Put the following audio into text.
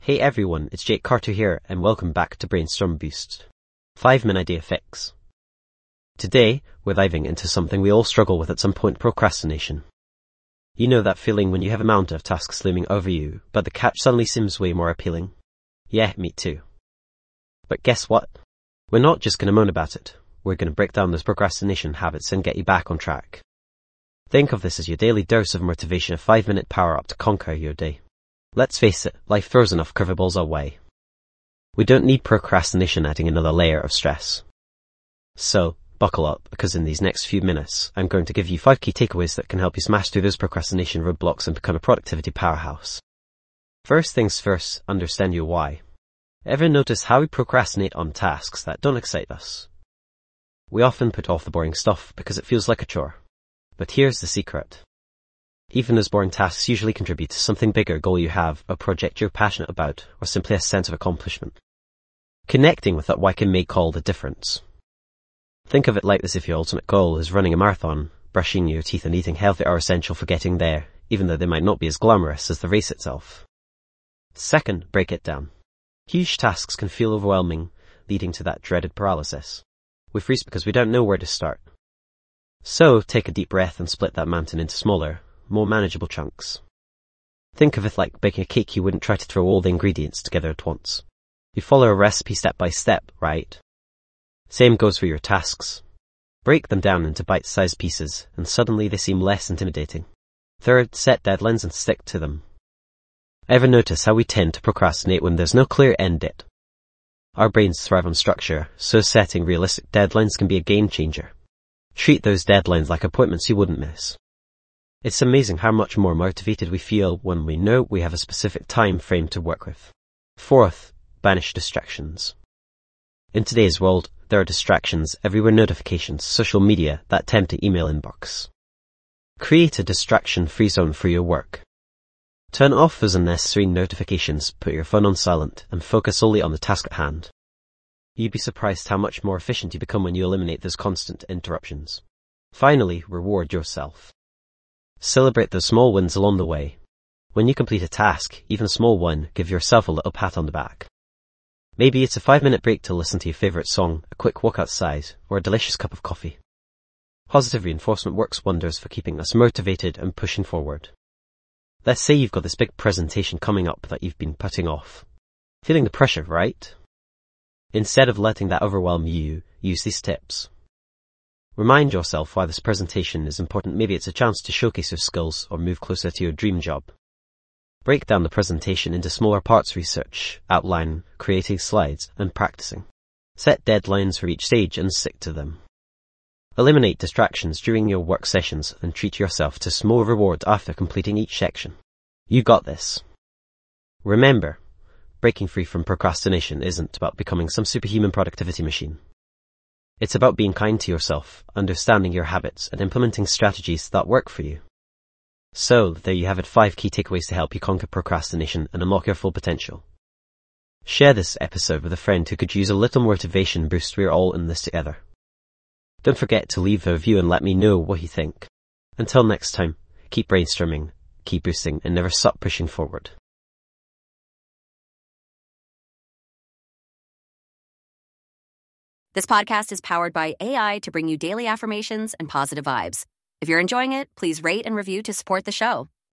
Hey everyone, it's Jake Carter here, and welcome back to Brainstorm Boost. 5-minute idea fix. Today, we're diving into something we all struggle with at some point: procrastination. You know that feeling when you have a mountain of tasks looming over you, but the catch suddenly seems way more appealing? Yeah, me too. But guess what? We're not just going to moan about it. We're going to break down those procrastination habits and get you back on track. Think of this as your daily dose of motivation, a 5-minute power-up to conquer your day. Let's face it, life throws enough curveballs our way. We don't need procrastination adding another layer of stress. So, buckle up, because in these next few minutes, I'm going to give you 5 key takeaways that can help you smash through those procrastination roadblocks and become a productivity powerhouse. First things first, understand your why. Ever notice how we procrastinate on tasks that don't excite us? We often put off the boring stuff because it feels like a chore. But here's the secret. Even those boring tasks usually contribute to something bigger: a goal you have, a project you're passionate about, or simply a sense of accomplishment. Connecting with that why can make all the difference. Think of it like this: if your ultimate goal is running a marathon, brushing your teeth and eating healthy are essential for getting there, even though they might not be as glamorous as the race itself. Second, break it down. Huge tasks can feel overwhelming, leading to that dreaded paralysis. We freeze because we don't know where to start. So, take a deep breath and split that mountain into smaller, more manageable chunks. Think of it like baking a cake. You wouldn't try to throw all the ingredients together at once. You follow a recipe step by step, right? Same goes for your tasks. Break them down into bite-sized pieces, and suddenly they seem less intimidating. Third, set deadlines and stick to them. Ever notice how we tend to procrastinate when there's no clear end date? Our brains thrive on structure, so setting realistic deadlines can be a game changer. Treat those deadlines like appointments you wouldn't miss. It's amazing how much more motivated we feel when we know we have a specific time frame to work with. Fourth, banish distractions. In today's world, there are distractions everywhere: notifications, social media, that tempting email inbox. Create a distraction-free zone for your work. Turn off those unnecessary notifications, put your phone on silent, and focus solely on the task at hand. You'd be surprised how much more efficient you become when you eliminate those constant interruptions. Finally, reward yourself. Celebrate those small wins along the way. When you complete a task, even a small one, give yourself a little pat on the back. Maybe it's a 5-minute break to listen to your favorite song, a quick walk outside, or a delicious cup of coffee. Positive reinforcement works wonders for keeping us motivated and pushing forward. Let's say you've got this big presentation coming up that you've been putting off. Feeling the pressure, right? Instead of letting that overwhelm you, use these tips. Remind yourself why this presentation is important. Maybe it's a chance to showcase your skills or move closer to your dream job. Break down the presentation into smaller parts: research, outline, creating slides, and practicing. Set deadlines for each stage and stick to them. Eliminate distractions during your work sessions and treat yourself to small reward after completing each section. You got this. Remember, breaking free from procrastination isn't about becoming some superhuman productivity machine. It's about being kind to yourself, understanding your habits, and implementing strategies that work for you. So, there you have it: 5 key takeaways to help you conquer procrastination and unlock your full potential. Share this episode with a friend who could use a little motivation boost. We're all in this together. Don't forget to leave a review and let me know what you think. Until next time, keep brainstorming, keep boosting, and never stop pushing forward. This podcast is powered by AI to bring you daily affirmations and positive vibes. If you're enjoying it, please rate and review to support the show.